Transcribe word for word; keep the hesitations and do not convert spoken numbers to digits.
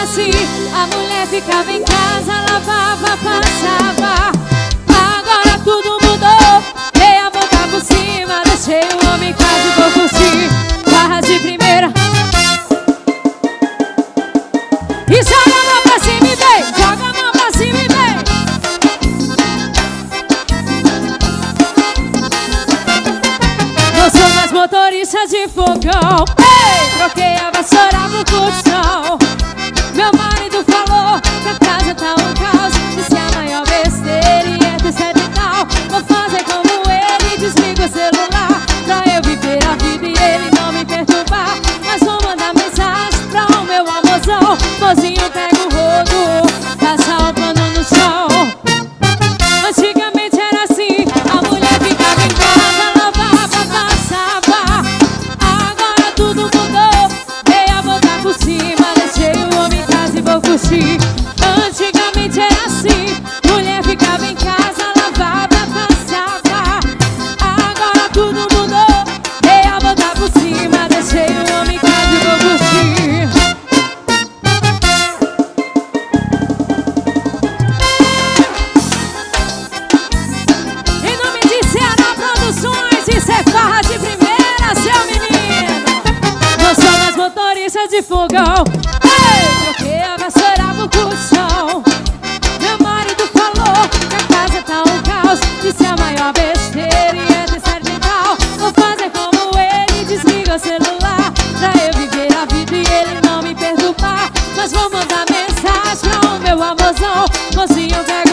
assim, a mulher ficava em casa, lavava, passava. Agora tudo mudou, dei a volta por cima, deixei o homem em casa e vou curtir barras de primeira. E joga a mão pra cima e vem, joga a mão pra cima e vem. Não sou mais motorista de fogão, ei! Troquei a vassoura pro colchão. Meu marido falou que a casa tá um caos, disse a maior besteira e é terceiro e tal. Vou fazer como ele, desliga o celular pra eu viver a vida e ele não me perturbar. Mas vou mandar mensagem pra o meu amorzão. Mozinho, pega o rodo, passa o pano no chão. Antigamente era assim, a mulher ficava em casa, lavava, passava. Agora tudo mudou, dei a volta por cima, deixei o homem em casa e vou curtir. Antigamente era assim, mulher ficava em casa, lavava, passava. Agora tudo mudou, dei a volta por cima, deixei o homem em casa e vou curtir. Em nome de Ceará Produções, isso é farra de primeira, seu menino. Não sou mais motorista de fogão, ei! Troquei a vassoura pro colchão. Meu marido falou que a casa tá um caos, disse a maior besteira e é terceiro de tal. Vou fazer como ele, desliga o celular pra eu viver a vida e ele não me perturbar. Mas vou mandar mensagem pra o meu amorzão. Mozinho, pega